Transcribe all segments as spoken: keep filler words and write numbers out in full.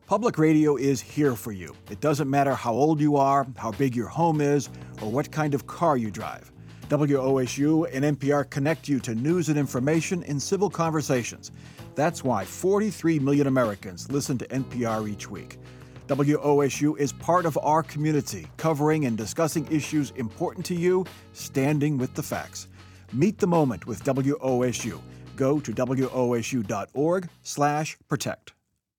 Public radio is here for you. It doesn't matter how old you are, how big your home is, or what kind of car you drive. W O S U and N P R connect you to news and information in civil conversations. That's why forty-three million Americans listen to N P R each week. W O S U is part of our community, covering and discussing issues important to you, standing with the facts. Meet the moment with W O S U. Go to W O S U dot org slash protect.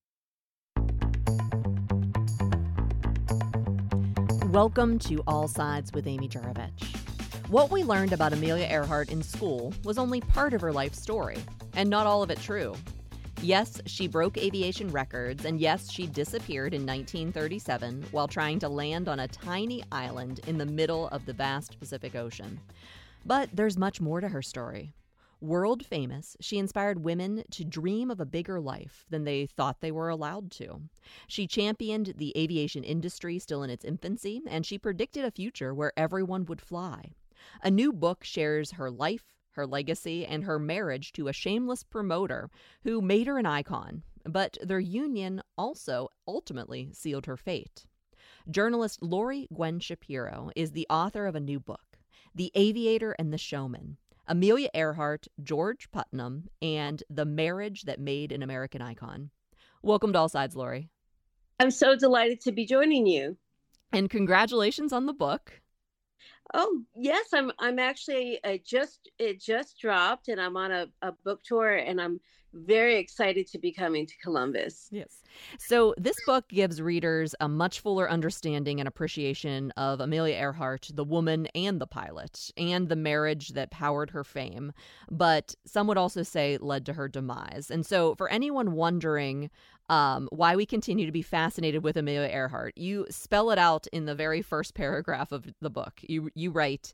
Welcome to All Sides with Amy Juravich. What we learned about Amelia Earhart in school was only part of her life story, and not all of it true. Yes, she broke aviation records, and yes, she disappeared in nineteen thirty-seven while trying to land on a tiny island in the middle of the vast Pacific Ocean. But there's much more to her story. World famous, she inspired women to dream of a bigger life than they thought they were allowed to. She championed the aviation industry still in its infancy, and she predicted a future where everyone would fly. A new book shares her life, her legacy, and her marriage to a shameless promoter who made her an icon, but their union also ultimately sealed her fate. Journalist Lori Gwen Shapiro is the author of a new book, The Aviator and the Showman: Amelia Earhart, George Putnam, and the Marriage That Made an American Icon. Welcome to All Sides, Lori. I'm so delighted to be joining you. And congratulations on the book. Oh, yes, I'm I'm actually uh, just it just dropped, and I'm on a, a book tour, and I'm very excited to be coming to Columbus. Yes. So this book gives readers a much fuller understanding and appreciation of Amelia Earhart, the woman and the pilot, and the marriage that powered her fame, but some would also say led to her demise. And so for anyone wondering um, why we continue to be fascinated with Amelia Earhart, you spell it out in the very first paragraph of the book. You, you write,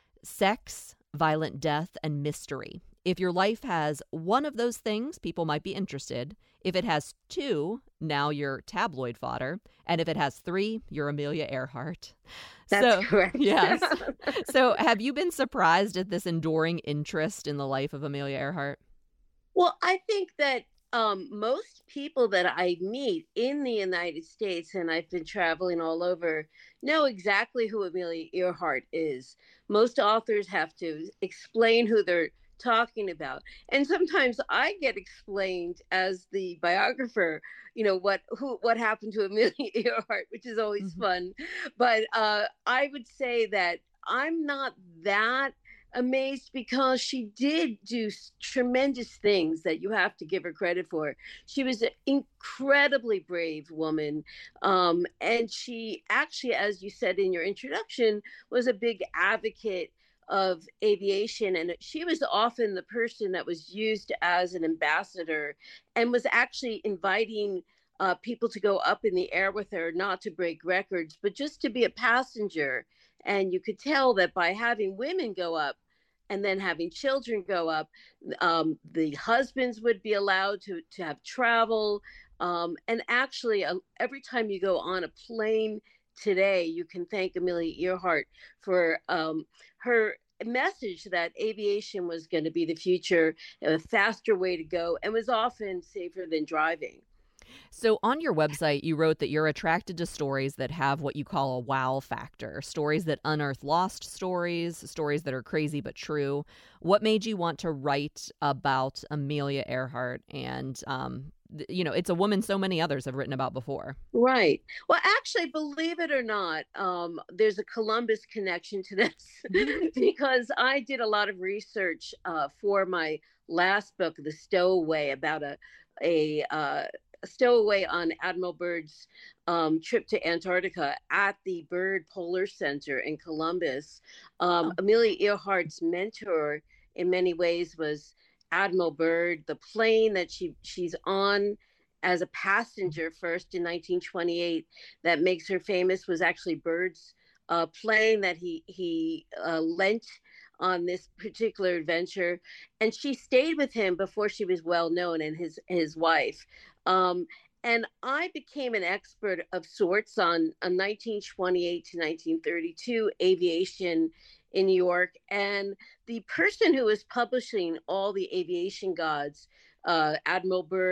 "Sex, violent death, and mystery. If your life has one of those things, people might be interested. If it has two, now you're tabloid fodder. And if it has three, you're Amelia Earhart." That's so, correct. Yes. So have you been surprised at this enduring interest in the life of Amelia Earhart? Well, I think that um, most people that I meet in the United States, and I've been traveling all over, know exactly who Amelia Earhart is. Most authors have to explain who they're talking about, and sometimes I get explained as the biographer, you know, what who what happened to Amelia Earhart, which is always mm-hmm. fun. But uh, I would say that I'm not that amazed, because she did do tremendous things that you have to give her credit for. She was an incredibly brave woman, um, and she actually, as you said in your introduction, was a big advocate of aviation, and she was often the person that was used as an ambassador and was actually inviting uh, people to go up in the air with her, not to break records, but just to be a passenger. And you could tell that by having women go up and then having children go up, um, the husbands would be allowed to, to have travel. Um, and actually, uh, every time you go on a plane today, you can thank Amelia Earhart for um, her message that aviation was going to be the future, a faster way to go, and was often safer than driving. So on your website, you wrote that you're attracted to stories that have what you call a wow factor, stories that unearth lost stories, stories that are crazy but true. What made you want to write about Amelia Earhart? And, um, you know, it's a woman so many others have written about before. Right. Well, actually, believe it or not, um, there's a Columbus connection to this because I did a lot of research uh, for my last book, The Stowaway, about a, a, uh, a stowaway on Admiral Byrd's um, trip to Antarctica at the Byrd Polar Center in Columbus. Um, oh. Amelia Earhart's mentor in many ways was Admiral Byrd. The plane that she she's on as a passenger first in nineteen twenty-eight that makes her famous was actually Byrd's uh, plane that he he uh, lent on this particular adventure, and she stayed with him before she was well known, and his his wife. Um, and I became an expert of sorts on, on nineteen twenty-eight to nineteen thirty-two aviation in New York. And the person who was publishing all the aviation gods, uh, Admiral Byrd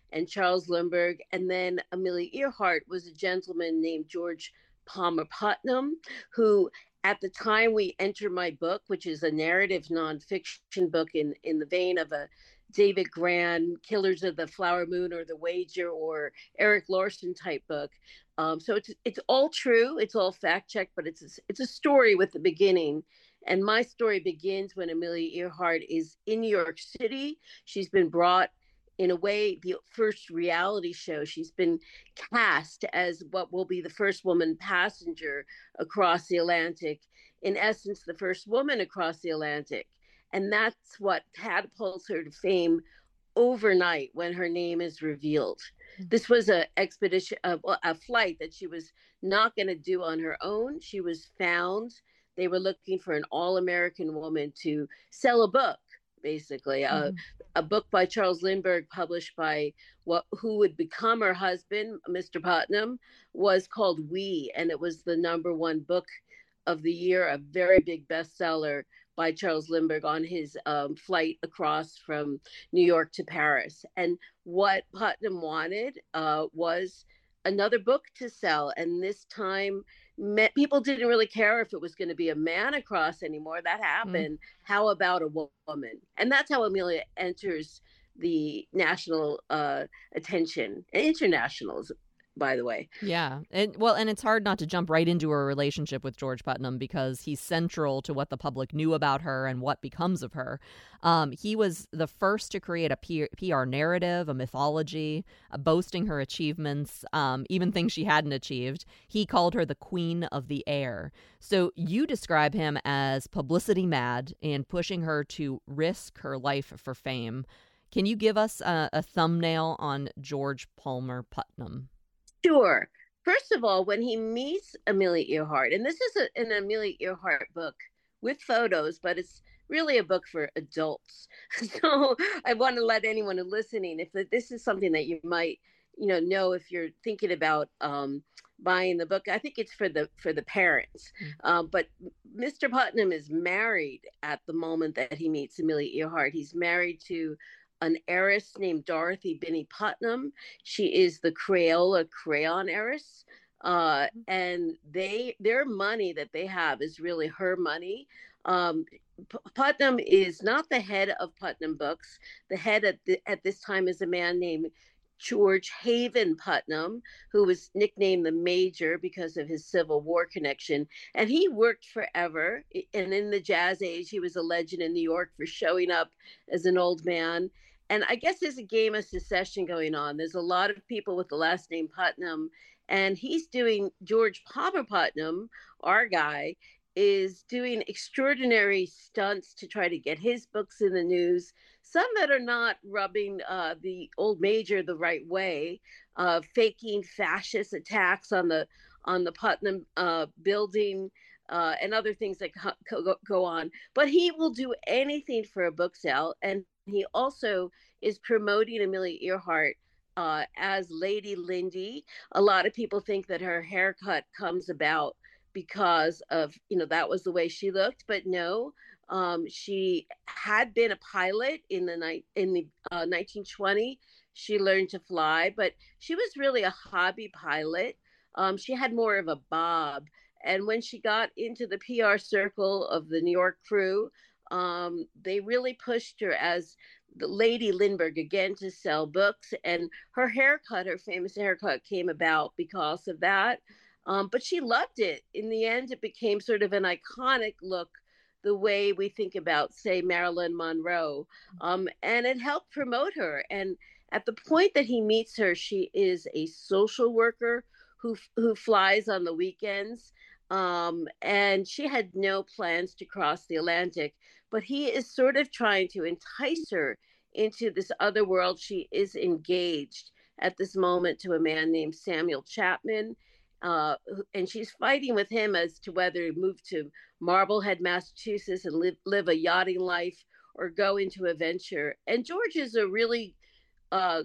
and Charles Lindbergh. And then Amelia Earhart was a gentleman named George Palmer Putnam, who at the time we enter my book, which is a narrative nonfiction book in, in the vein of a David Grann, Killers of the Flower Moon or The Wager or Eric Larson type book. Um, so it's it's all true, it's all fact checked, but it's a, it's a story with the beginning. And my story begins when Amelia Earhart is in New York City. She's been brought, in a way, the first reality show. She's been cast as what will be the first woman passenger across the Atlantic. In essence, the first woman across the Atlantic. And that's what catapults her to fame overnight when her name is revealed. This was a expedition, a, a flight that she was not going to do on her own. She was found. They were looking for an all-American woman to sell a book, basically, mm-hmm. a, a book by Charles Lindbergh, published by what who would become her husband, Mister Putnam, was called We, and it was the number one book of the year, a very big bestseller by Charles Lindbergh on his um, flight across from New York to Paris. And what Putnam wanted uh, was another book to sell. And this time, met, people didn't really care if it was going to be a man across anymore. That happened. Mm. How about a woman? And that's how Amelia enters the national uh, attention, international, by the way. Yeah. And well, and it's hard not to jump right into her relationship with George Putnam because he's central to what the public knew about her and what becomes of her. Um, he was the first to create a P R narrative, a mythology, uh, boasting her achievements, um, even things she hadn't achieved. He called her the Queen of the Air. So you describe him as publicity mad and pushing her to risk her life for fame. Can you give us a, a thumbnail on George Palmer Putnam? Sure. First of all, when he meets Amelia Earhart, and this is a, an Amelia Earhart book with photos, but it's really a book for adults. So I want to let anyone who's listening, if this is something that you might, you know, know if you're thinking about um, buying the book, I think it's for the for the parents. Mm-hmm. Um, but Mister Putnam is married at the moment that he meets Amelia Earhart. He's married to an heiress named Dorothy Binney Putnam. She is the Crayola crayon heiress. Uh, and they their money that they have is really her money. Um, P- Putnam is not the head of Putnam Books. The head at, the, at this time is a man named George Haven Putnam, who was nicknamed the Major because of his Civil War connection. And he worked forever. And in the jazz age, he was a legend in New York for showing up as an old man. And I guess there's a game of secession going on. There's a lot of people with the last name Putnam, and he's doing, George Palmer Putnam, our guy, is doing extraordinary stunts to try to get his books in the news, some that are not rubbing uh, the old Major the right way, uh, faking fascist attacks on the on the Putnam uh, building, uh, and other things that co- go on. But he will do anything for a book sale, and he also is promoting Amelia Earhart uh, as Lady Lindy. A lot of people think that her haircut comes about because of, you know, that was the way she looked, but no, um, she had been a pilot in the night in the uh, nineteen twenty. She learned to fly, but she was really a hobby pilot. Um, she had more of a bob, and when she got into the P R circle of the New York crew, um, they really pushed her as the Lady Lindbergh again to sell books, and her haircut, her famous haircut, came about because of that. Um, but she loved it. In the end, it became sort of an iconic look, the way we think about, say, Marilyn Monroe. Um, and it helped promote her. And at the point that he meets her, she is a social worker who who flies on the weekends. Um, and she had no plans to cross the Atlantic. But he is sort of trying to entice her into this other world. She is engaged at this moment to a man named Samuel Chapman. Uh, and she's fighting with him as to whether to move to Marblehead, Massachusetts and live, live a yachting life or go into a venture. And George is a really uh,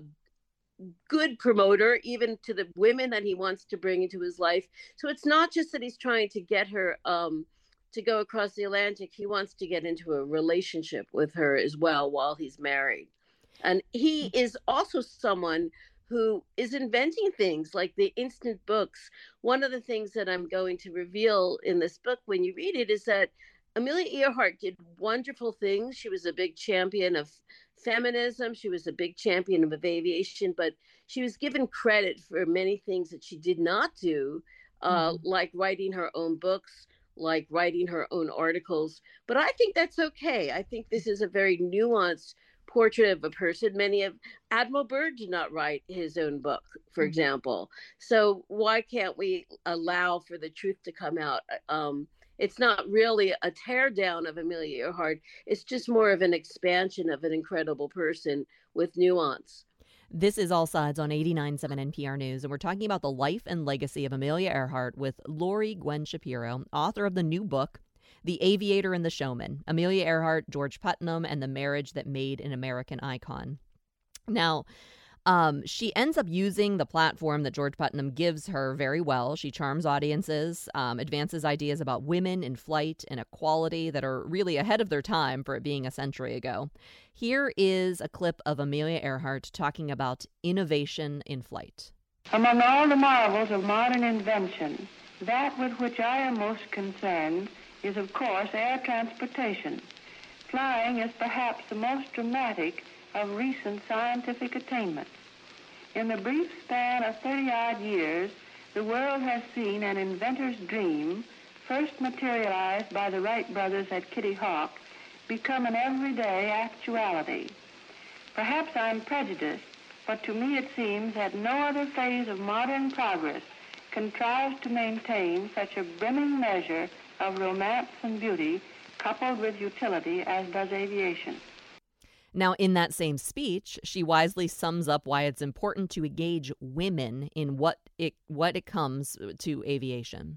good promoter, even to the women that he wants to bring into his life. So it's not just that he's trying to get her um, to go across the Atlantic. He wants to get into a relationship with her as well while he's married. And he is also someone who is inventing things like the instant books. One of the things that I'm going to reveal in this book when you read it is that Amelia Earhart did wonderful things. She was a big champion of feminism. She was a big champion of aviation, but she was given credit for many things that she did not do, uh, Mhm. like writing her own books, like writing her own articles. But I think that's okay. I think this is a very nuanced portrait of a person. Many of Admiral Byrd did not write his own book, for Mhm. example. So why can't we allow for the truth to come out? Um, it's not really a tear down of Amelia Earhart. It's just more of an expansion of an incredible person with nuance. This is All Sides on eighty-nine point seven N P R News, and we're talking about the life and legacy of Amelia Earhart with Lori Gwen Shapiro, author of the new book, The Aviator and the Showman, Amelia Earhart, George Putnam, and the Marriage That Made an American Icon. Now, Um, she ends up using the platform that George Putnam gives her very well. She charms audiences, um, advances ideas about women in flight and equality that are really ahead of their time for it being a century ago. Here is a clip of Amelia Earhart talking about innovation in flight. Among all the marvels of modern invention, that with which I am most concerned is, of course, air transportation. Flying is perhaps the most dramatic of recent scientific attainments. In the brief span of thirty-odd years, the world has seen an inventor's dream, first materialized by the Wright brothers at Kitty Hawk, become an everyday actuality. Perhaps I'm prejudiced, but to me it seems that no other phase of modern progress contrives to maintain such a brimming measure of romance and beauty coupled with utility as does aviation. Now, in that same speech, she wisely sums up why it's important to engage women in what it what it comes to aviation.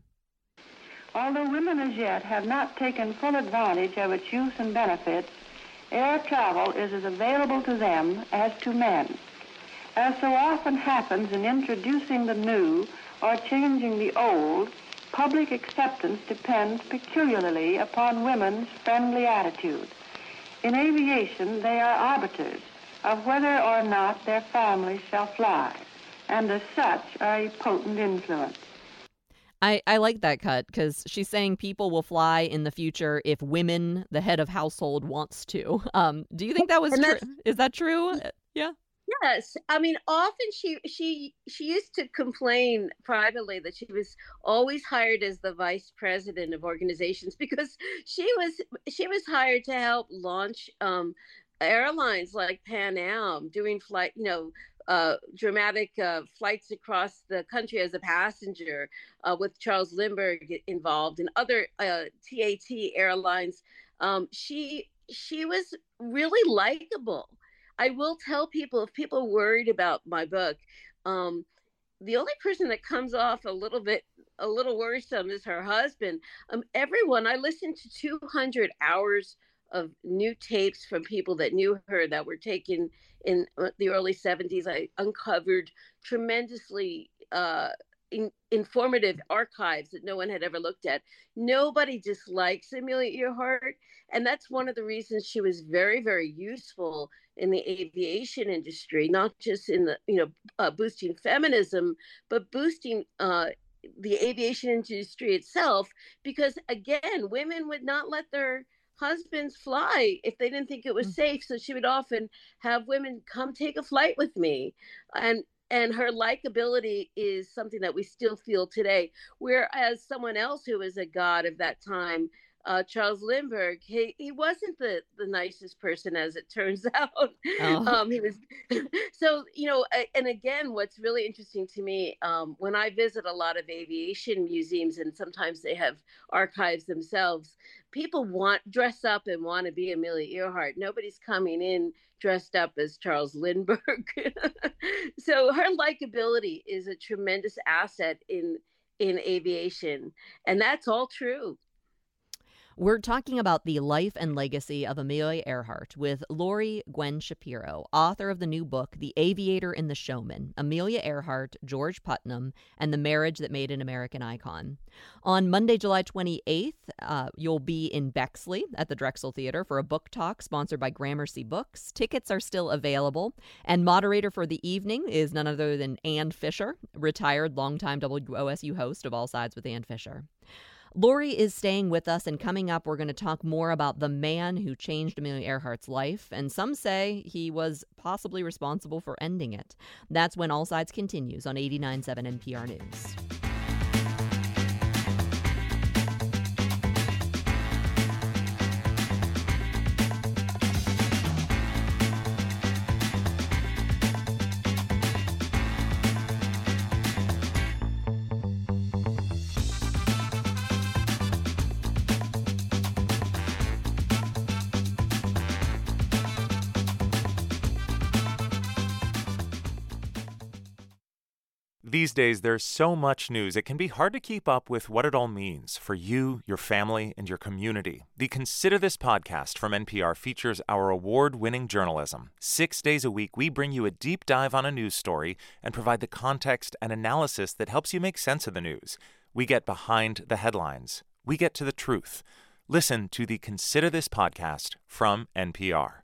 Although women as yet have not taken full advantage of its use and benefits, air travel is as available to them as to men. As so often happens in introducing the new or changing the old, public acceptance depends peculiarly upon women's friendly attitude. In aviation, they are arbiters of whether or not their families shall fly, and as such are a potent influence. I, I like that cut because she's saying people will fly in the future if women, the head of household, wants to. Um, do you think that was And true? that's Is that true? Uh, Yeah. Yes, I mean, often she she she used to complain privately that she was always hired as the vice president of organizations because she was she was hired to help launch um, airlines like Pan Am, doing flight, you know, uh, dramatic uh, flights across the country as a passenger, uh, with Charles Lindbergh involved and other uh, T A T airlines. Um, she she was really likable. I will tell people if people are worried about my book, um, the only person that comes off a little bit a little worrisome is her husband. Um, everyone, I listened to two hundred hours of new tapes from people that knew her that were taken in uh, the early seventies. I uncovered tremendously uh, in, informative archives that no one had ever looked at. Nobody dislikes Amelia Earhart, and that's one of the reasons she was very, very useful in the aviation industry, not just in the, you know, uh, boosting feminism, but boosting uh, the aviation industry itself. Because again, women would not let their husbands fly if they didn't think it was safe. So she would often have women come take a flight with me, and and her likability is something that we still feel today. Whereas someone else who was a god of that time, uh, Charles Lindbergh, he, he wasn't the, the nicest person, as it turns out. Oh. um, he was so, you know, and again, what's really interesting to me, um, when I visit a lot of aviation museums, and sometimes they have archives themselves, people want dress up and want to be Amelia Earhart. Nobody's coming in dressed up as Charles Lindbergh. So her likability is a tremendous asset in in aviation, and that's all true. We're talking about the life and legacy of Amelia Earhart with Lori Gwen Shapiro, author of the new book, The Aviator and the Showman, Amelia Earhart, George Putnam, and the Marriage That Made an American Icon. On Monday, July twenty-eighth, uh, you'll be in Bexley at the Drexel Theater for a book talk sponsored by Gramercy Books. Tickets are still available, and moderator for the evening is none other than Ann Fisher, retired longtime W O S U host of All Sides with Ann Fisher. Lori is staying with us, and coming up, we're going to talk more about the man who changed Amelia Earhart's life, and some say he was possibly responsible for ending it. That's when All Sides continues on eighty-nine point seven N P R News. These days, there's so much news, it can be hard to keep up with what it all means for you, your family, and your community. The Consider This podcast from N P R features our award-winning journalism. Six days a week, we bring you a deep dive on a news story and provide the context and analysis that helps you make sense of the news. We get behind the headlines. We get to the truth. Listen to the Consider This podcast from N P R.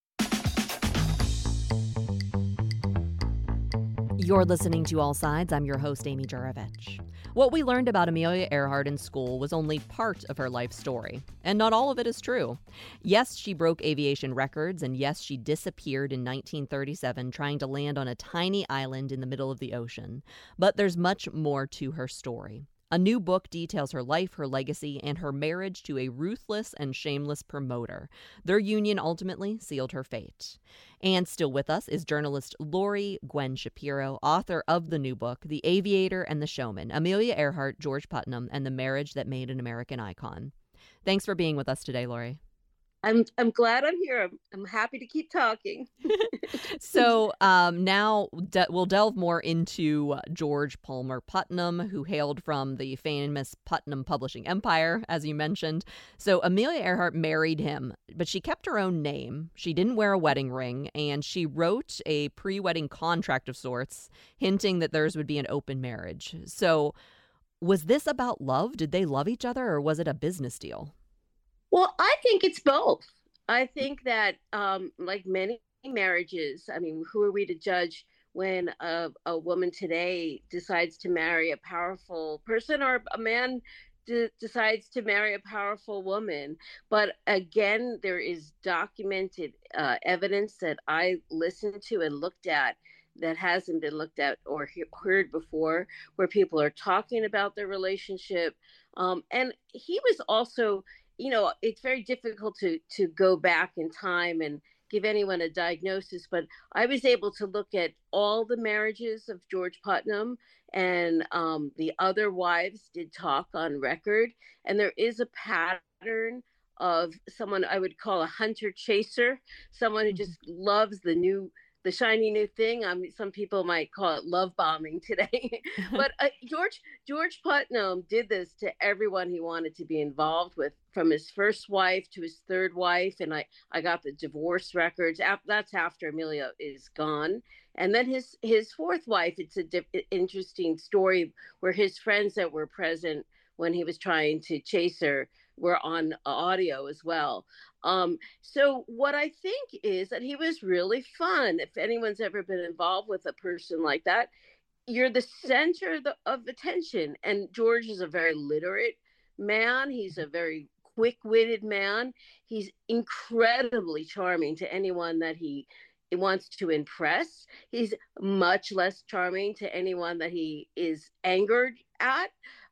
You're listening to All Sides. I'm your host, Amy Juravich. What we learned about Amelia Earhart in school was only part of her life story, and not all of it is true. Yes, she broke aviation records, and yes, she disappeared in nineteen thirty-seven trying to land on a tiny island in the middle of the ocean. But there's much more to her story. A new book details her life, her legacy, and her marriage to a ruthless and shameless promoter. Their union ultimately sealed her fate. And still with us is journalist Lori Gwen Shapiro, author of the new book, The Aviator and the Showman, Amelia Earhart, George Putnam, and the Marriage That Made an American Icon. Thanks for being with us today, Lori. I'm I'm glad I'm here. I'm, I'm happy to keep talking. So um, now de- we'll delve more into George Palmer Putnam, who hailed from the famous Putnam Publishing Empire, as you mentioned. So Amelia Earhart married him, but she kept her own name. She didn't wear a wedding ring, and she wrote a pre-wedding contract of sorts, hinting that theirs would be an open marriage. So was this about love? Did they love each other, or was it a business deal? Well, I think it's both. I think that, um, like many marriages, I mean, who are we to judge when a, a woman today decides to marry a powerful person, or a man d- decides to marry a powerful woman? But again, there is documented uh, evidence that I listened to and looked at that hasn't been looked at or he- heard before, where people are talking about their relationship. Um, and he was also, you know, it's very difficult to to go back in time and give anyone a diagnosis, but I was able to look at all the marriages of George Putnam, and um, the other wives did talk on record, and there is a pattern of someone I would call a hunter chaser, someone who just loves the new the shiny new thing. I mean, some people might call it love bombing today. But uh, George George Putnam did this to everyone he wanted to be involved with, from his first wife to his third wife. And I, I got the divorce records. That's after Amelia is gone. And then his, his fourth wife, it's a dip, interesting story where his friends that were present when he was trying to chase her were on audio as well. Um, so what I think is that he was really fun. If anyone's ever been involved with a person like that, you're the center of, the, of attention. And George is a very literate man. He's a very quick-witted man. He's incredibly charming to anyone that he wants to impress. He's much less charming to anyone that he is angered at.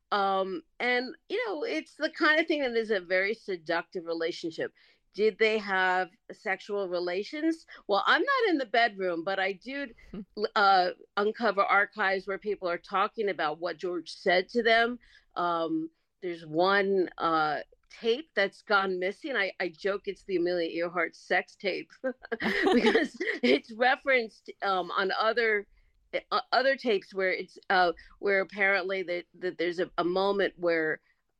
Um, and, you know, it's the kind of thing that is a very seductive relationship. Did they have sexual relations? Well, I'm not in the bedroom, but I did uh, uncover archives where people are talking about what George said to them. Um, there's one uh, tape that's gone missing. I, I joke it's the Amelia Earhart sex tape because it's referenced um, on other uh, other tapes where it's uh, where apparently that, that there's a, a moment where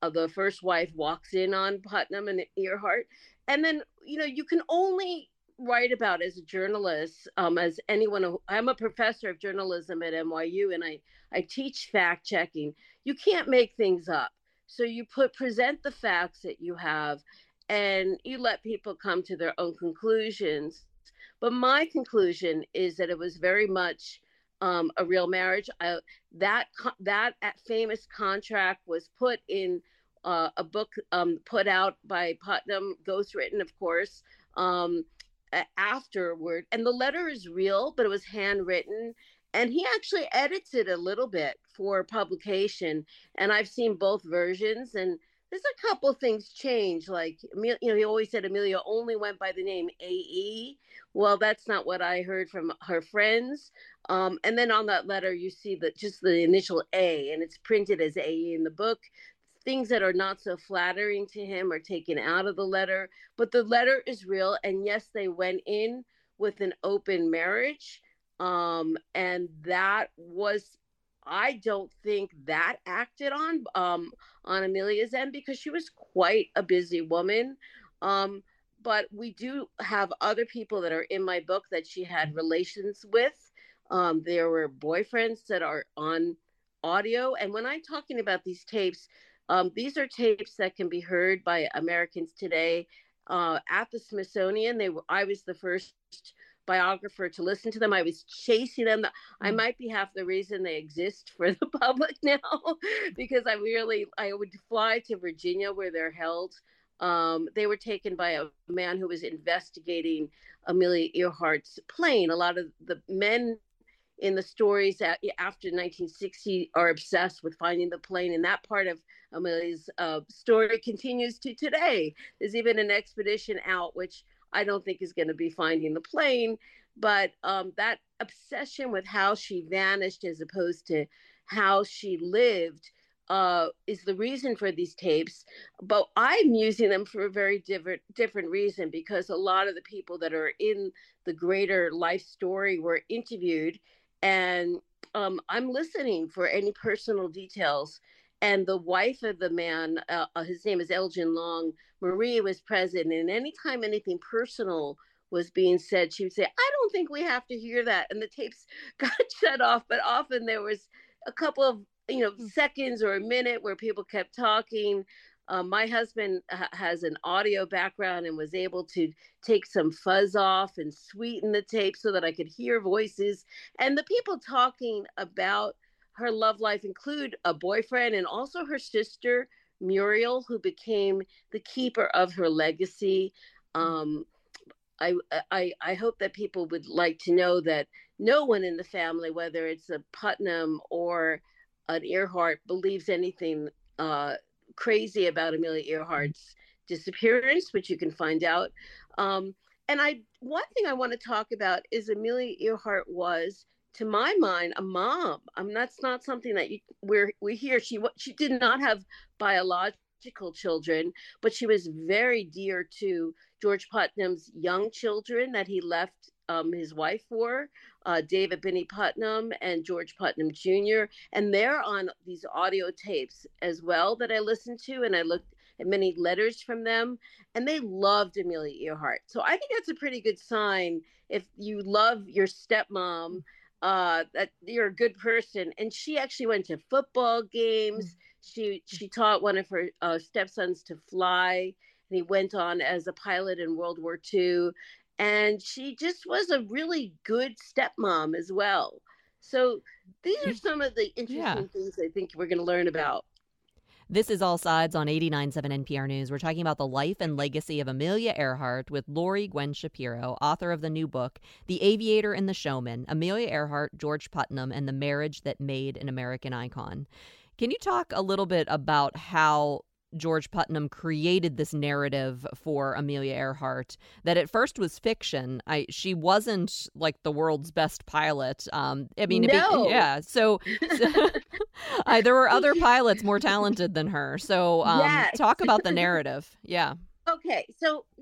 uh, the first wife walks in on Putnam and Earhart. And then, you know, you can only write about as a journalist, um, as anyone. Who, I'm a professor of journalism at N Y U, and I, I teach fact checking. You can't make things up. So you put present the facts that you have, and you let people come to their own conclusions. But my conclusion is that it was very much um, a real marriage. I, that that famous contract was put in uh, a book um, put out by Putnam, ghostwritten, of course, um, afterward. And the letter is real, but it was handwritten. And he actually edits it a little bit for publication. And I've seen both versions. And there's a couple of things change. Like, you know, he always said Amelia only went by the name A E. Well, that's not what I heard from her friends. Um, and then on that letter, you see that just the initial A, and it's printed as A E in the book. Things that are not so flattering to him are taken out of the letter. But the letter is real. And yes, they went in with an open marriage. Um, and that was, I don't think that acted on, um, on Amelia's end, because she was quite a busy woman. Um, but we do have other people that are in my book that she had relations with. Um, there were boyfriends that are on audio. And when I'm talking about these tapes, um, these are tapes that can be heard by Americans today. Uh, at the Smithsonian, they were, I was the first biographer to listen to them. I was chasing them. I might be half the reason they exist for the public now, because I really, I would fly to Virginia where they're held. Um, they were taken by a man who was investigating Amelia Earhart's plane. A lot of the men in the stories after nineteen sixty are obsessed with finding the plane, and that part of Amelia's uh, story continues to today. There's even an expedition out, which I don't think is going to be finding the plane, but um, that obsession with how she vanished as opposed to how she lived uh, is the reason for these tapes. But I'm using them for a very different different reason, because a lot of the people that are in the greater life story were interviewed, and um, I'm listening for any personal details. And the wife of the man, uh, his name is Elgin Long, Marie was present. And anytime anything personal was being said, she would say, I don't think we have to hear that. And the tapes got shut off. But often there was a couple of, you know, seconds or a minute where people kept talking. Uh, my husband ha- has an audio background and was able to take some fuzz off and sweeten the tape so that I could hear voices. And the people talking about her love life include a boyfriend and also her sister, Muriel, who became the keeper of her legacy. Um, I, I, I hope that people would like to know that no one in the family, whether it's a Putnam or an Earhart, believes anything uh, crazy about Amelia Earhart's disappearance, which you can find out. Um, and I, one thing I want to talk about is Amelia Earhart was, to my mind, a mom. I mean, that's not something that you, we're, we hear. She she did not have biological children, but she was very dear to George Putnam's young children that he left um, his wife for, uh, David Binney Putnam and George Putnam Junior And they're on these audio tapes as well that I listened to, and I looked at many letters from them, and they loved Amelia Earhart. So I think that's a pretty good sign if you love your stepmom, Uh, that you're a good person. And she actually went to football games. She she taught one of her uh, stepsons to fly, and he went on as a pilot in World War Two. And she just was a really good stepmom as well. So these are some of the interesting yeah. things I think we're going to learn about. This is All Sides on eighty-nine point seven N P R News. We're talking about the life and legacy of Amelia Earhart with Lori Gwen Shapiro, author of the new book, The Aviator and the Showman, Amelia Earhart, George Putnam, and the Marriage That Made an American Icon. Can you talk a little bit about how George Putnam created this narrative for Amelia Earhart that at first was fiction? I she wasn't like the world's best pilot. Um, I mean, no. be, yeah. So, so I, there were other pilots more talented than her. So um, yes. talk about the narrative. Yeah. Okay. So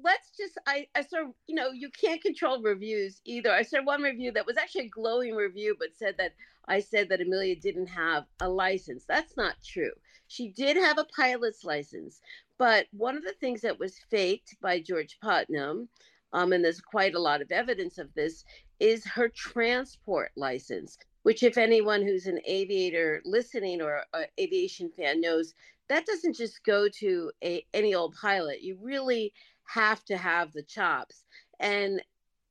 let's just, I, I saw, you know, you can't control reviews either. I saw one review that was actually a glowing review, but said that I said that Amelia didn't have a license. That's not true. She did have a pilot's license, but one of the things that was faked by George Putnam, um, and there's quite a lot of evidence of this, is her transport license, which if anyone who's an aviator listening or an aviation fan knows, that doesn't just go to a, any old pilot. You really have to have the chops. And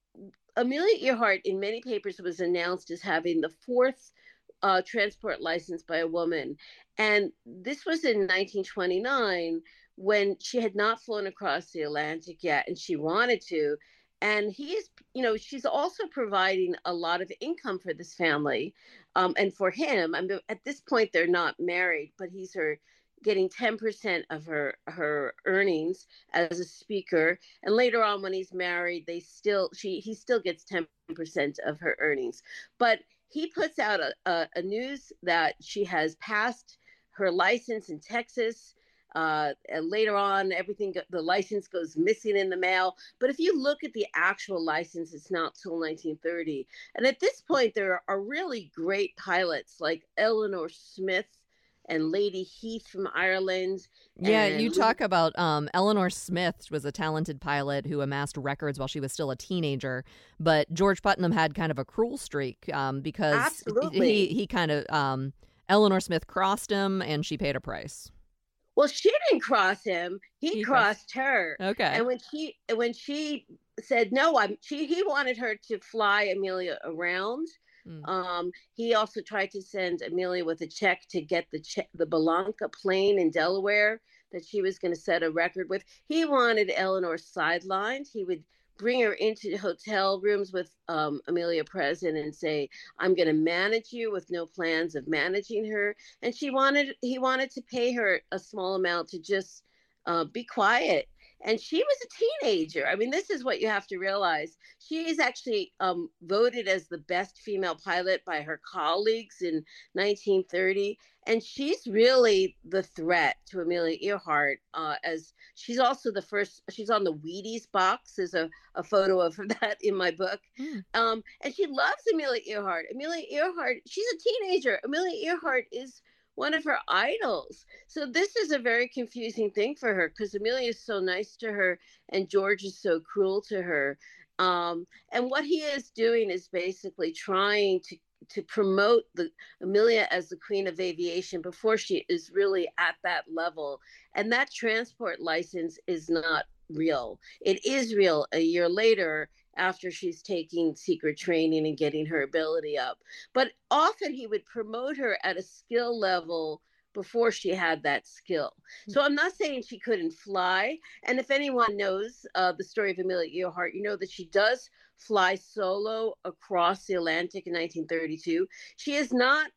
Amelia Earhart in many papers was announced as having the fourth uh, transport license by a woman. And this was in nineteen twenty-nine when she had not flown across the Atlantic yet, and she wanted to. And he is, you know, she's also providing a lot of income for this family. Um, and for him, I mean, at this point, they're not married, but he's her getting ten percent of her, her earnings as a speaker. And later on, when he's married, they still, she, he still gets ten percent of her earnings. But he puts out a, a, a news that she has passed her license in Texas. Uh, and later on, everything, the license goes missing in the mail. But if you look at the actual license, it's not till nineteen thirty. And at this point, there are really great pilots like Eleanor Smith and Lady Heath from Ireland. Yeah, and you talk about um, Eleanor Smith was a talented pilot who amassed records while she was still a teenager. But George Putnam had kind of a cruel streak um, because Absolutely. he, he kind of, um, Eleanor Smith crossed him and she paid a price. Well, she didn't cross him. He, He crossed her. Okay. And when she when she said no, I'm she he wanted her to fly Amelia around. Mm. Um, he also tried to send Amelia with a check to get the che- the Belanca plane in Delaware that she was going to set a record with. He wanted Eleanor sidelined. He would bring her into hotel rooms with um, Amelia present and say, I'm going to manage you, with no plans of managing her. And she wanted, he wanted to pay her a small amount to just uh, be quiet. And she was a teenager. I mean, this is what you have to realize. She is actually um, voted as the best female pilot by her colleagues in nineteen thirty. And she's really the threat to Amelia Earhart, uh, as she's also the first, she's on the Wheaties box. There's a, a photo of that in my book. Mm. Um, and she loves Amelia Earhart. Amelia Earhart, she's a teenager. Amelia Earhart is one of her idols. So this is a very confusing thing for her because Amelia is so nice to her and George is so cruel to her. Um, and what he is doing is basically trying to to promote the Amelia as the queen of aviation before she is really at that level. And that transport license is not real. It is real a year later after she's taking secret training and getting her ability up. But often he would promote her at a skill level before she had that skill. So I'm not saying she couldn't fly. And if anyone knows uh, the story of Amelia Earhart, you know that she does fly solo across the Atlantic in nineteen thirty-two. She is not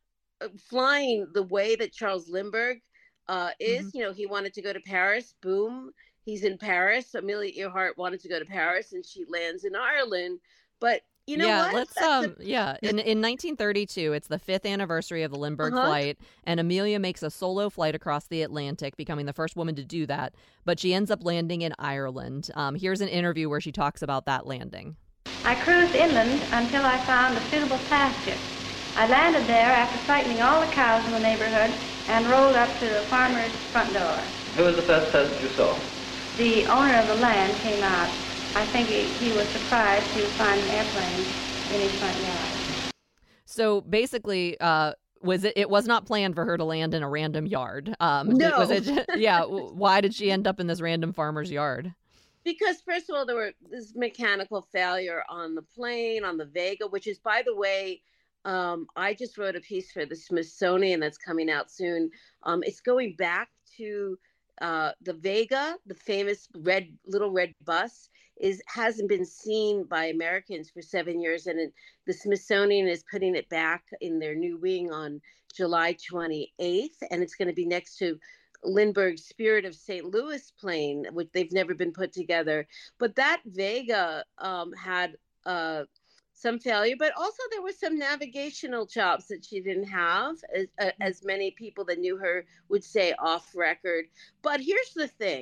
flying the way that Charles Lindbergh uh, is. Mm-hmm. You know, he wanted to go to Paris. Boom. He's in Paris. Amelia Earhart wanted to go to Paris and she lands in Ireland. But you know yeah, what? let's That's um a... yeah. In in nineteen thirty-two, it's the fifth anniversary of the Lindbergh uh-huh. flight, and Amelia makes a solo flight across the Atlantic, becoming the first woman to do that. But she ends up landing in Ireland. Um, here's an interview where she talks about that landing. I cruised inland until I found a suitable pasture. I landed there after frightening all the cows in the neighborhood and rolled up to the farmer's front door. Who was the first person you saw? The owner of the land came out. I think he, he was surprised he would find an airplane in his front yard. So basically, uh, was it? It was not planned for her to land in a random yard. Um, no. Was it? Yeah. Why did she end up in this random farmer's yard? Because first of all, there were this mechanical failure on the plane, on the Vega, which is, by the way, um, I just wrote a piece for the Smithsonian that's coming out soon. Um, it's going back to uh, the Vega, the famous red little red bus. Is hasn't been seen by Americans for seven years, and it, the Smithsonian is putting it back in their new wing on July twenty-eighth, and it's going to be next to Lindbergh's Spirit of Saint Louis plane, which they've never been put together. But that Vega um, had uh, some failure, but also there were some navigational chops that she didn't have, as, uh, as many people that knew her would say off record. But here's the thing.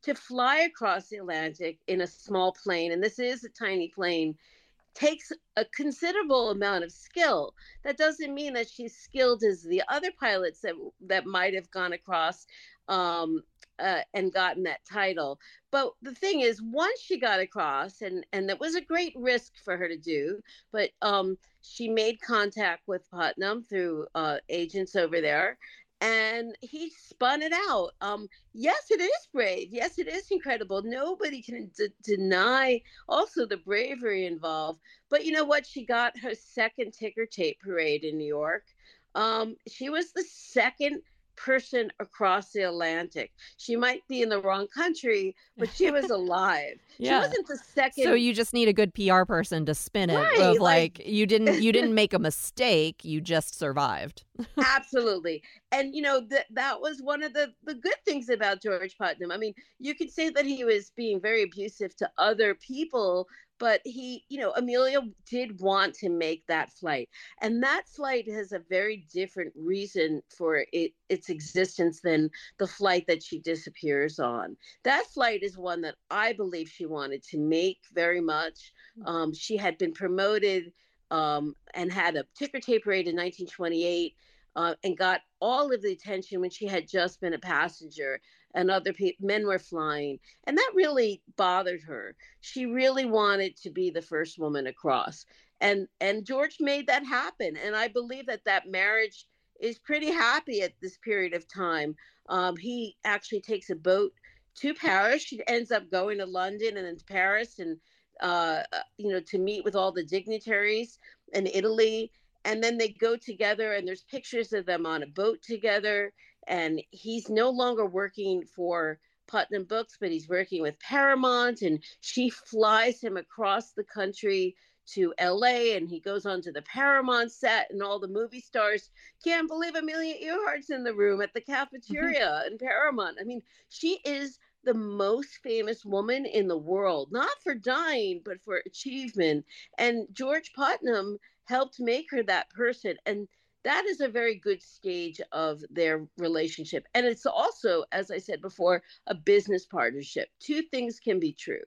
to fly across the Atlantic in a small plane, and this is a tiny plane, takes a considerable amount of skill. That doesn't mean that she's skilled as the other pilots that that might have gone across um, uh, and gotten that title. But the thing is, once she got across, and and that was a great risk for her to do, but um, she made contact with Putnam through uh, agents over there. And he spun it out. Um, yes, it is brave. Yes, it is incredible. Nobody can d- deny also the bravery involved. But you know what? She got her second ticker tape parade in New York. Um, she was the second person across the Atlantic. She might be in the wrong country, but she was alive. Yeah. She wasn't the second. So you just need a good P R person to spin it Right, of like- like, you didn't you didn't make a mistake, you just survived. Absolutely. And, you know, that that was one of the, the good things about George Putnam. I mean, you could say that he was being very abusive to other people, but he, you know, Amelia did want to make that flight. And that flight has a very different reason for it, its existence than the flight that she disappears on. That flight is one that I believe she wanted to make very much. Um, she had been promoted um, and had a ticker tape parade in nineteen twenty-eight. Uh, and got all of the attention when she had just been a passenger and other pe- men were flying. And that really bothered her. She really wanted to be the first woman across. And, and George made that happen. And I believe that that marriage is pretty happy at this period of time. Um, he actually takes a boat to Paris. She ends up going to London and then to Paris and, uh, you know, to meet with all the dignitaries in Italy. And then they go together and there's pictures of them on a boat together. And he's no longer working for Putnam Books, but he's working with Paramount. And she flies him across the country to L A and he goes onto the Paramount set and all the movie stars can't believe Amelia Earhart's in the room at the cafeteria in Paramount. I mean, she is the most famous woman in the world, not for dying, but for achievement. And George Putnam helped make her that person. And that is a very good stage of their relationship. And it's also, as I said before, a business partnership. Two things can be true.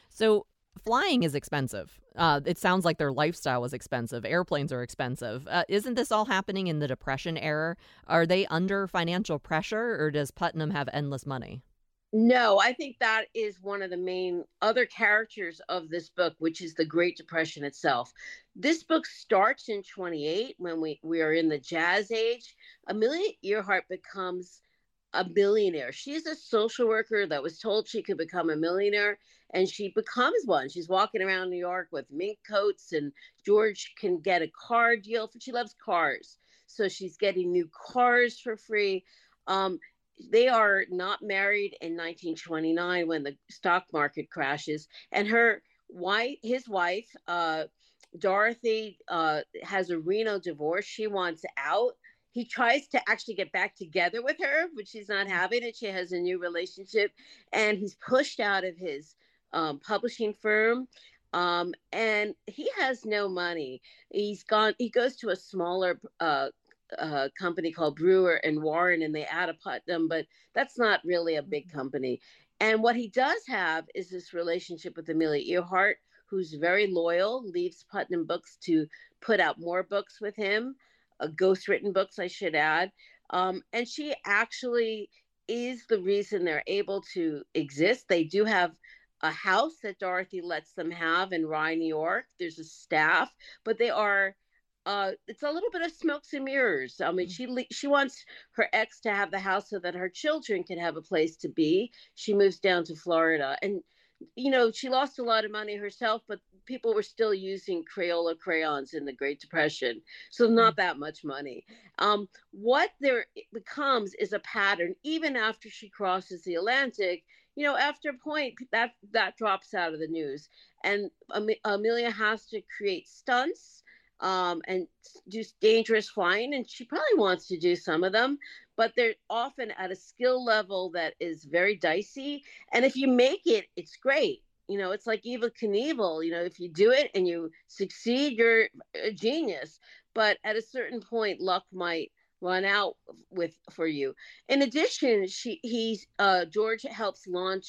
So flying is expensive. Uh, it sounds like their lifestyle is expensive. Airplanes are expensive. Uh, isn't this all happening in the Depression era? Are they under financial pressure or does Putnam have endless money? No, I think that is one of the main other characters of this book, which is the Great Depression itself. This book starts in twenty-eight when we, we are in the jazz age. Amelia Earhart becomes a millionaire. She's a social worker that was told she could become a millionaire, and she becomes one. She's walking around New York with mink coats, and George can get a car deal. For, she loves cars. So she's getting new cars for free. Um, They are not married in nineteen twenty-nine when the stock market crashes. And her wife, his wife, uh, Dorothy, uh, has a Reno divorce. She wants out. He tries to actually get back together with her, but she's not having it. She has a new relationship. And he's pushed out of his um, publishing firm. Um, and he has no money. He's gone. He goes to a smaller uh a company called Brewer and Warren, and they add a Putnam, but that's not really a big company. And what he does have is this relationship with Amelia Earhart, who's very loyal, leaves Putnam Books to put out more books with him, uh, ghostwritten books, I should add. Um, and she actually is the reason they're able to exist. They do have a house that Dorothy lets them have in Rye, New York. There's a staff, but they are Uh, it's a little bit of smokes and mirrors. I mean, she she wants her ex to have the house so that her children can have a place to be. She moves down to Florida. And, you know, she lost a lot of money herself, but people were still using Crayola crayons in the Great Depression. So not that much money. Um, what there becomes is a pattern, even after she crosses the Atlantic. You know, after a point, that, that drops out of the news. And Am- Amelia has to create stunts um, and do dangerous flying. And she probably wants to do some of them, but they're often at a skill level that is very dicey. And if you make it, it's great. You know, it's like Evel Knievel. You know, if you do it and you succeed, you're a genius. But at a certain point, luck might run out with for you. In addition, she he's uh, George helps launch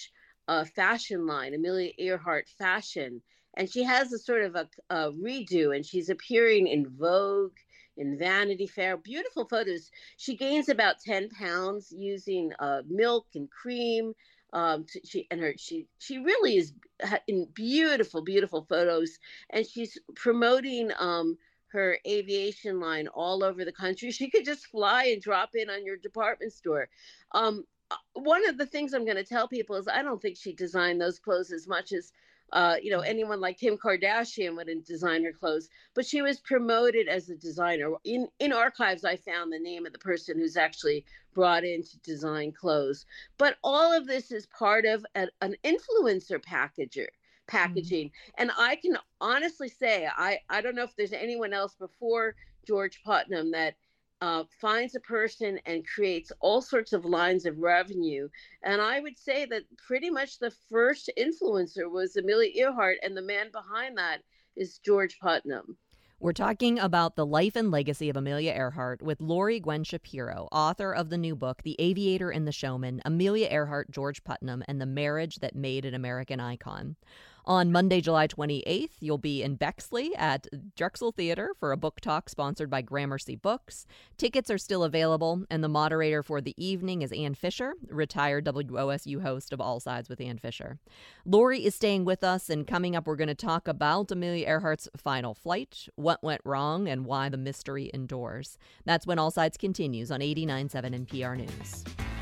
uh, fashion line, Amelia Earhart Fashion. And she has a sort of a, a redo, and she's appearing in Vogue, in Vanity Fair, beautiful photos. She gains about ten pounds using uh, milk and cream. Um, to, she and her she she really is in beautiful, beautiful photos, and she's promoting um, her aviation line all over the country. She could just fly and drop in on your department store. Um, one of the things I'm going to tell people is I don't think she designed those clothes as much as uh, you know, anyone like Kim Kardashian wouldn't design her clothes, but she was promoted as a designer. In in archives, I found the name of the person who's actually brought in to design clothes. But all of this is part of a, an influencer packager packaging. Mm-hmm. And I can honestly say, I, I don't know if there's anyone else before George Putnam that Uh, finds a person and creates all sorts of lines of revenue. And I would say that pretty much the first influencer was Amelia Earhart, and the man behind that is George Putnam. We're talking about the life and legacy of Amelia Earhart with Lori Gwen Shapiro, author of the new book, The Aviator and the Showman, Amelia Earhart, George Putnam, and the Marriage That Made an American Icon. On Monday, July twenty-eighth, you'll be in Bexley at Drexel Theater for a book talk sponsored by Gramercy Books. Tickets are still available, and the moderator for the evening is Ann Fisher, retired W O S U host of All Sides with Ann Fisher. Lori is staying with us, and coming up, we're going to talk about Amelia Earhart's final flight, what went wrong, and why the mystery endures. That's when All Sides continues on eighty-nine point seven N P R News.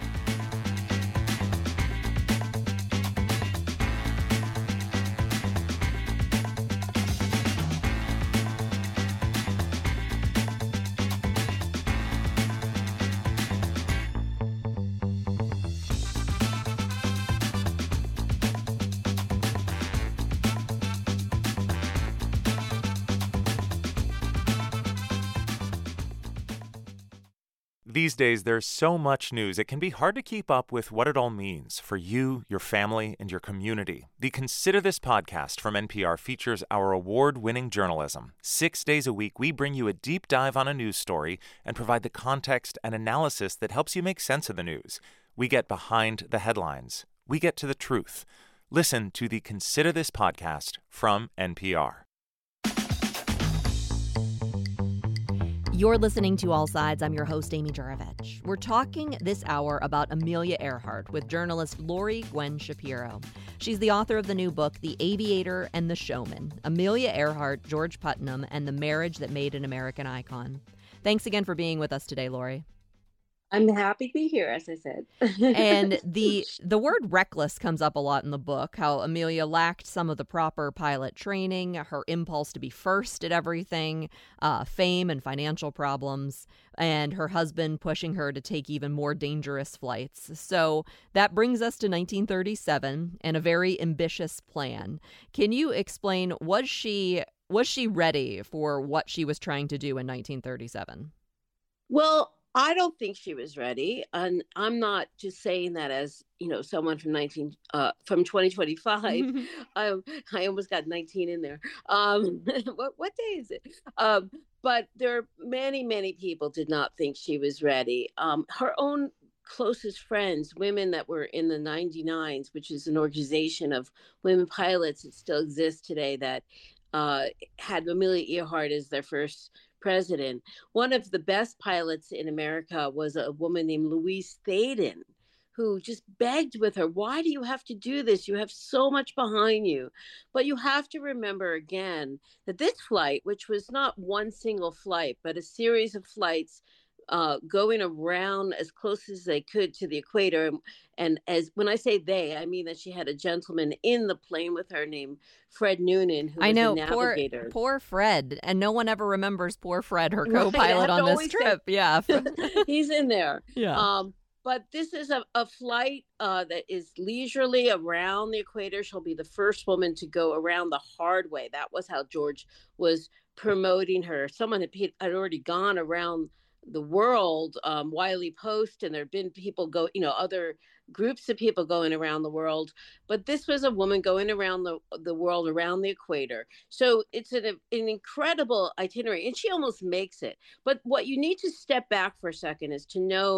These days, there's so much news, it can be hard to keep up with what it all means for you, your family, and your community. The Consider This podcast from N P R features our award-winning journalism. Six days a week, we bring you a deep dive on a news story and provide the context and analysis that helps you make sense of the news. We get behind the headlines. We get to the truth. Listen to the Consider This podcast from N P R. You're listening to All Sides. I'm your host, Amy Juravich. We're talking this hour about Amelia Earhart with journalist Lori Gwen Shapiro. She's the author of the new book, The Aviator and the Showman, Amelia Earhart, George Putnam, and the Marriage That Made an American Icon. Thanks again for being with us today, Lori. I'm happy to be here, as I said. And the the word reckless comes up a lot in the book, how Amelia lacked some of the proper pilot training, her impulse to be first at everything, uh, fame and financial problems, and her husband pushing her to take even more dangerous flights. So that brings us to nineteen thirty-seven and a very ambitious plan. Can you explain, was she was she ready for what she was trying to do in nineteen thirty-seven? Well, I don't think she was ready, and I'm not just saying that as, you know, someone from nineteen uh, from twenty twenty-five. I I almost got nineteen in there. Um, what what day is it? Um, but there are many many people did not think she was ready. Um, her own closest friends, women that were in the ninety-nines, which is an organization of women pilots that still exists today, that uh, had Amelia Earhart as their first president. One of the best pilots in America was a woman named Louise Thaden, who just begged with her, why do you have to do this? You have so much behind you. But you have to remember again that this flight, which was not one single flight, but a series of flights uh, going around as close as they could to the equator. And, and as when I say they, I mean that she had a gentleman in the plane with her named Fred Noonan, who I was know, a navigator. Poor, poor Fred. And no one ever remembers poor Fred, her co-pilot right, on this trip. Say, yeah. He's in there. Yeah. Um, but this is a, a flight uh, that is leisurely around the equator. She'll be the first woman to go around the hard way. That was how George was promoting her. Someone had, had already gone around the world, um, Wiley Post, and there had been people go, you know, other groups of people going around the world. But this was a woman going around the, the world, around the equator. So it's an, an incredible itinerary, and she almost makes it. But what you need to step back for a second is to know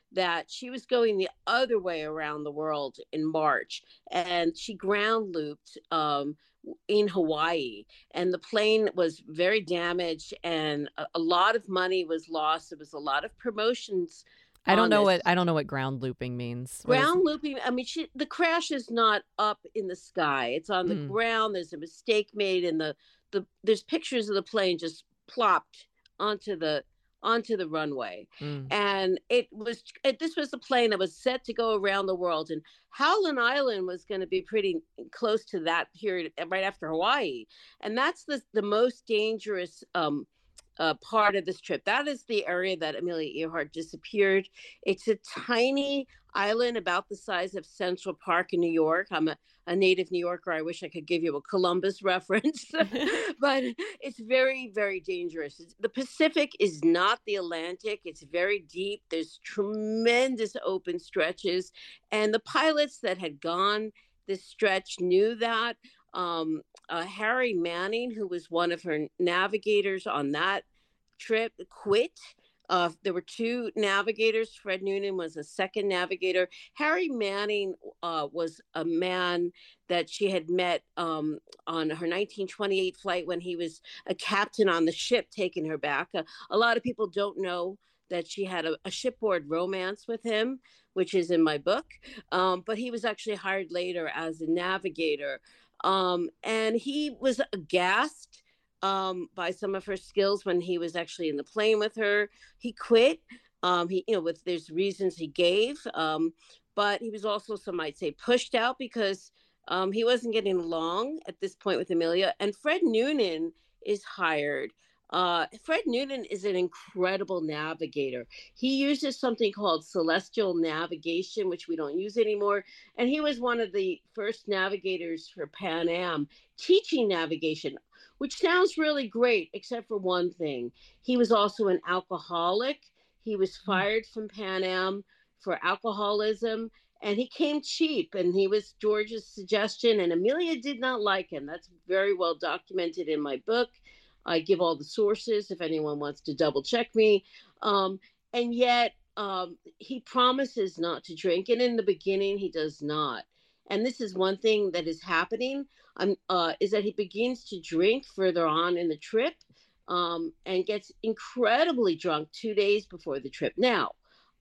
that she was going the other way around the world in March, and she ground looped um, in Hawaii, and the plane was very damaged, and a, a lot of money was lost. There was a lot of promotions. I don't on know this. what I don't know what ground looping means. What is- Ground looping. I mean, she, the crash is not up in the sky; it's on the Mm. ground. There's a mistake made, and the the there's pictures of the plane just plopped onto the onto the runway. Mm. And it was it, this was the plane that was set to go around the world, and Howland Island was going to be pretty close to that period, right after Hawaii, and that's the the most dangerous um uh, part of this trip. That is the area that Amelia Earhart disappeared. It's a tiny island about the size of Central Park in New York. I'm a, a native New Yorker. I wish I could give you a Columbus reference, but it's very, very dangerous. The Pacific is not the Atlantic. It's very deep. There's tremendous open stretches. And the pilots that had gone this stretch knew that. Um, uh, Harry Manning, who was one of her navigators on that trip, quit. Uh, there were two navigators. Fred Noonan was a second navigator. Harry Manning uh, was a man that she had met um, on her nineteen twenty-eight flight when he was a captain on the ship taking her back. Uh, a lot of people don't know that she had a, a shipboard romance with him, which is in my book. Um, but he was actually hired later as a navigator. Um, and he was aghast um, by some of her skills when he was actually in the plane with her. He quit. Um, he, you know, with there's reasons he gave, um, but he was also, some might say, pushed out because um, he wasn't getting along at this point with Amelia. And Fred Noonan is hired. Uh, Fred Noonan is an incredible navigator. He uses something called celestial navigation, which we don't use anymore. And he was one of the first navigators for Pan Am, teaching navigation, which sounds really great, except for one thing. He was also an alcoholic. He was fired from Pan Am for alcoholism, and he came cheap, and he was George's suggestion, and Amelia did not like him. That's very well documented in my book. I give all the sources if anyone wants to double check me. Um, and yet um, he promises not to drink. And in the beginning, he does not. And this is one thing that is happening, um, uh, is that he begins to drink further on in the trip um, and gets incredibly drunk two days before the trip. Now,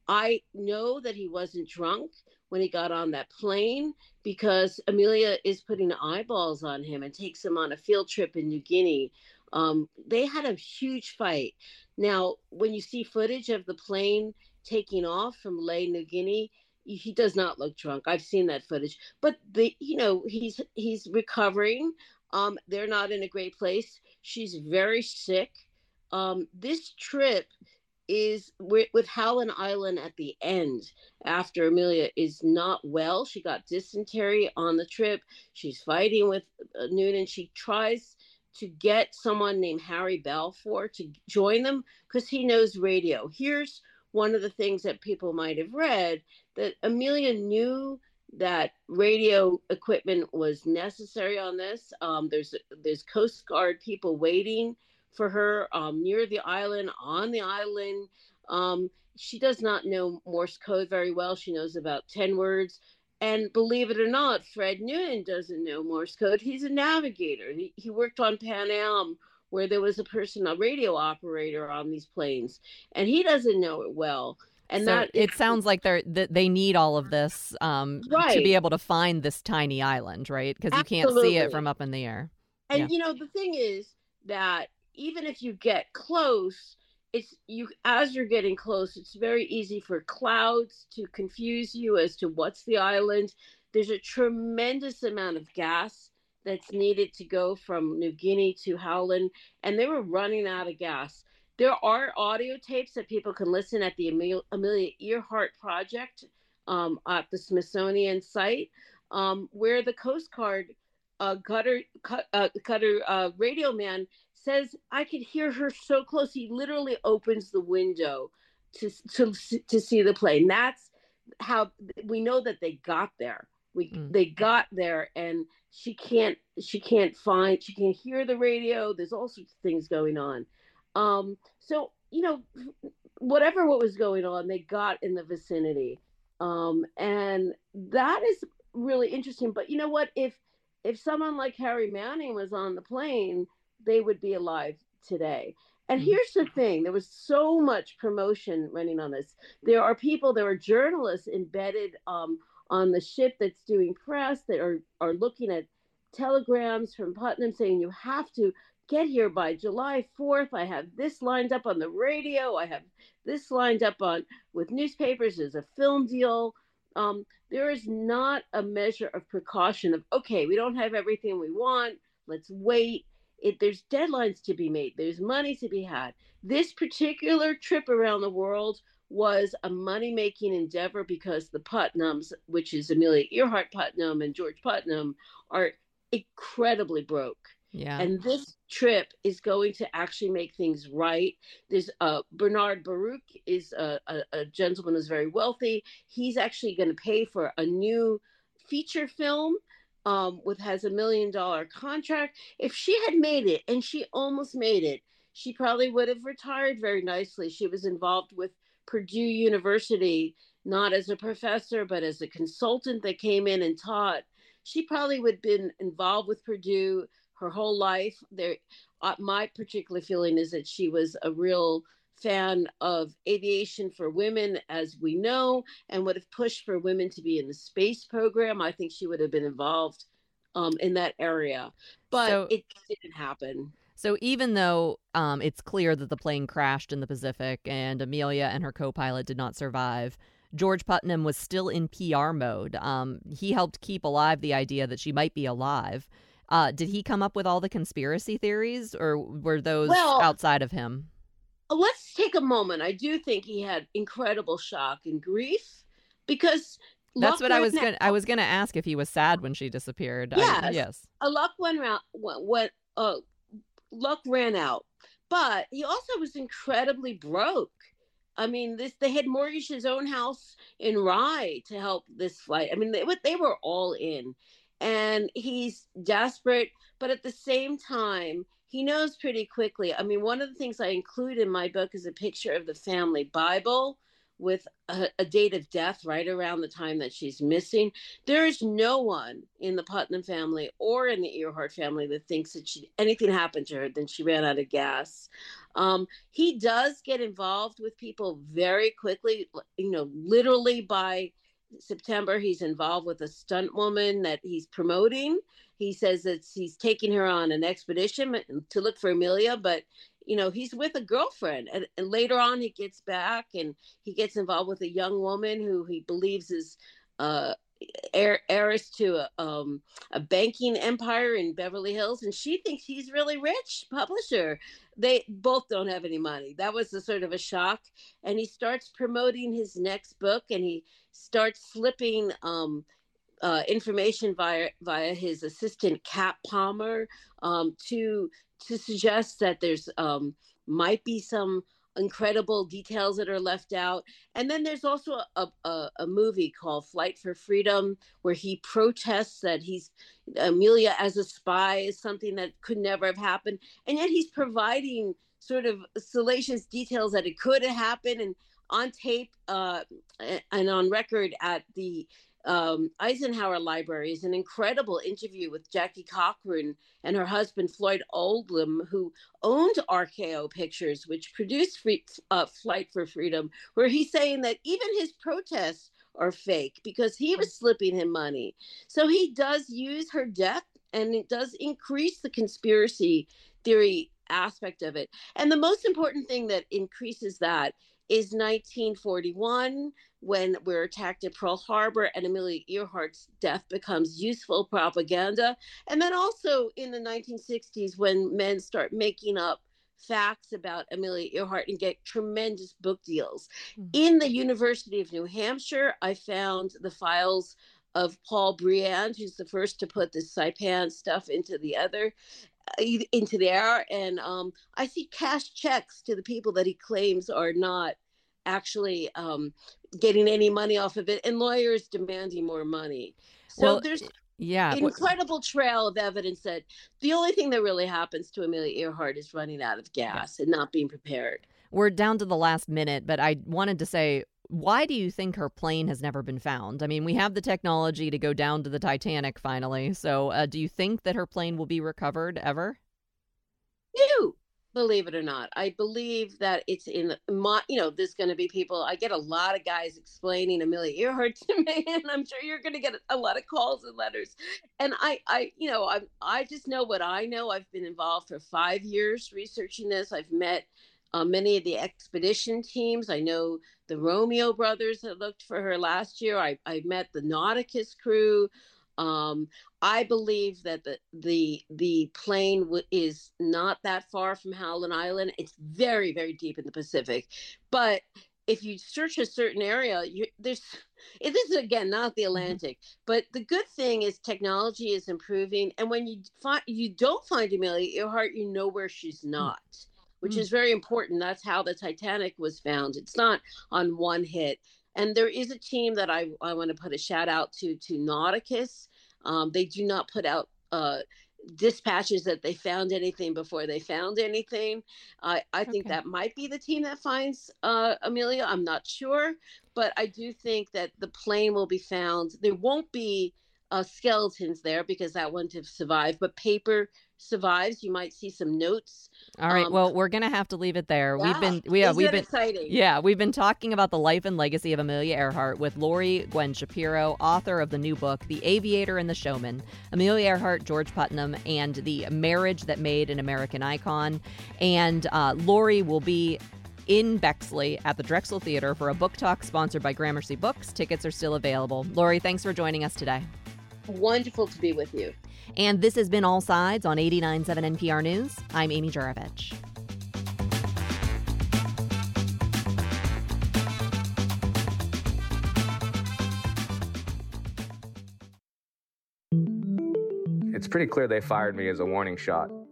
I know that he wasn't drunk when he got on that plane because Amelia is putting eyeballs on him and takes him on a field trip in New Guinea. Um, they had a huge fight. Now, when you see footage of the plane taking off from Lae, New Guinea, he does not look drunk. I've seen that footage, but the, you know, he's, he's recovering. Um, they're not in a great place. She's very sick. Um, this trip is with, with Howland Island at the end after Amelia is not well. She got dysentery on the trip. She's fighting with uh, Noonan. She tries to get someone named Harry Balfour to join them because he knows radio. Here's one of the things that people might have read, that Amelia knew that radio equipment was necessary on this. Um, there's there's Coast Guard people waiting for her um, near the island, on the island. Um, she does not know Morse code very well. She knows about ten words. And believe it or not, Fred Noonan doesn't know Morse code. He's a navigator. He, he worked on Pan Am, where there was a person, a radio operator on these planes, and he doesn't know it well. And so that it sounds like they're that they need all of this um, right. to be able to find this tiny island, right? Because you can't see it from up in the air. And yeah. you know, the thing is that even if you get close, it's you as you're getting close, it's very easy for clouds to confuse you as to what's the island. There's a tremendous amount of gas that's needed to go from New Guinea to Howland, and they were running out of gas. There are audio tapes that people can listen at the Amelia, Amelia Earhart Project um, at the Smithsonian site, um, where the Coast Guard uh, gutter, cut, uh, cutter uh, radio man says, I could hear her so close. He literally opens the window to, to, to see the plane. That's how we know that they got there. We mm. They got there, and she can't she can't find she can't hear the radio. There's all sorts of things going on. Um, so you know, whatever what was going on, they got in the vicinity. Um, and that is really interesting. But you know what? If if someone like Harry Manning was on the plane, they would be alive today. And here's the thing, there was so much promotion running on this. There are people, there are journalists embedded um, on the ship that's doing press that are, are looking at telegrams from Putnam saying you have to get here by July fourth. I have this lined up on the radio. I have this lined up on with newspapers. There's a film deal. Um, there is not a measure of precaution of, okay, we don't have everything we want. Let's wait. It, there's deadlines to be made. There's money to be had. This particular trip around the world was a money-making endeavor because the Putnams, which is Amelia Earhart Putnam and George Putnam, are incredibly broke. Yeah. And this trip is going to actually make things right. There's uh, Bernard Baruch is a, a, a gentleman who's very wealthy. He's actually going to pay for a new feature film um, with has a million dollar contract. If she had made it, and she almost made it, she probably would have retired very nicely. She was involved with Purdue University, not as a professor, but as a consultant that came in and taught. She probably would have been involved with Purdue her whole life. There, uh, my particular feeling is that she was a real fan of aviation for women, as we know, and would have pushed for women to be in the space program. I think she would have been involved um, in that area, but so, it didn't happen. So even though um, it's clear that the plane crashed in the Pacific and Amelia and her co-pilot did not survive, George Putnam was still in P R mode. Um, he helped keep alive the idea that she might be alive. Uh, did he come up with all the conspiracy theories, or were those well, outside of him? Let's take a moment. I do think he had incredible shock and grief because that's what I was going. I was going to ask if he was sad when she disappeared. Yes, I, yes. A luck went round. What? Uh, luck ran out, but he also was incredibly broke. I mean, this they had mortgaged his own house in Rye to help this flight. I mean, they they were all in. And he's desperate, but at the same time, he knows pretty quickly. I mean, one of the things I include in my book is a picture of the family Bible with a, a date of death right around the time that she's missing. There is no one in the Putnam family or in the Earhart family that thinks that she, anything happened to her, then she ran out of gas. Um, he does get involved with people very quickly, you know, literally by September, he's involved with a stunt woman that he's promoting. He says that he's taking her on an expedition to look for Amelia, but you know, he's with a girlfriend. And, and later on, he gets back and he gets involved with a young woman who he believes is uh, heir, heiress to a, um, a banking empire in Beverly Hills. And she thinks he's really rich, publisher. They both don't have any money. That was a sort of a shock. And he starts promoting his next book, and he starts slipping um, uh, information via via his assistant Cat Palmer um, to to suggest that there's um, might be some incredible details that are left out. And then there's also a, a, a movie called Flight for Freedom, where he protests that he's Amelia as a spy is something that could never have happened. And yet he's providing sort of salacious details that it could have happened. And on tape uh, and on record at the um, Eisenhower Library is an incredible interview with Jackie Cochran and her husband, Floyd Oldham, who owned R K O Pictures, which produced free, uh, Flight for Freedom, where he's saying that even his protests are fake because he was slipping him money. So he does use her death, and it does increase the conspiracy theory aspect of it. And the most important thing that increases that is nineteen forty-one, when we're attacked at Pearl Harbor and Amelia Earhart's death becomes useful propaganda. And then also in the nineteen sixties, when men start making up facts about Amelia Earhart and get tremendous book deals. Mm-hmm. In the University of New Hampshire, I found the files of Paul Briand, who's the first to put the Saipan stuff into the other. into the air, and um, I see cash checks to the people that he claims are not actually um, getting any money off of it, and lawyers demanding more money. So well, there's yeah, incredible trail of evidence that the only thing that really happens to Amelia Earhart is running out of gas yeah. and not being prepared. We're down to the last minute, but I wanted to say, why do you think her plane has never been found? I mean, we have the technology to go down to the Titanic finally. So uh, do you think that her plane will be recovered ever? No, believe it or not. I believe that it's in my, you know, there's going to be people. I get a lot of guys explaining Amelia Earhart to me, and I'm sure you're going to get a lot of calls and letters. And I, I, you know, I, I just know what I know. I've been involved for five years researching this. I've met uh, many of the expedition teams. I know the Romeo brothers that looked for her last year. I, I met the Nauticus crew. Um, I believe that the the the plane w- is not that far from Howland Island. It's very, very deep in the Pacific. But if you search a certain area, you, there's it is again not the Atlantic. But the good thing is technology is improving, and when you find you don't find Amelia Earhart, you know where she's not, which Mm. is very important. That's how the Titanic was found. It's not on one hit. And there is a team that I, I want to put a shout out to, to Nauticus. Um, they do not put out uh, dispatches that they found anything before they found anything. Uh, I think Okay. that might be the team that finds uh, Amelia. I'm not sure. But I do think that the plane will be found. There won't be uh, skeletons there because that wouldn't have survived. But paper survives. You might see some notes. All right. Um, Well, we're gonna have to leave it there. We've yeah. been, we, yeah, Isn't we've that been, exciting? yeah, we've been talking about the life and legacy of Amelia Earhart with Lori Gwen Shapiro, author of the new book, The Aviator and the Showman, Amelia Earhart, George Putnam, and the Marriage That Made an American Icon. And uh, Lori will be in Bexley at the Drexel Theater for a book talk sponsored by Gramercy Books. Tickets are still available. Lori, thanks for joining us today. Wonderful to be with you. And this has been All Sides on eighty-nine point seven N P R News. I'm Amy Juravich. It's pretty clear they fired me as a warning shot.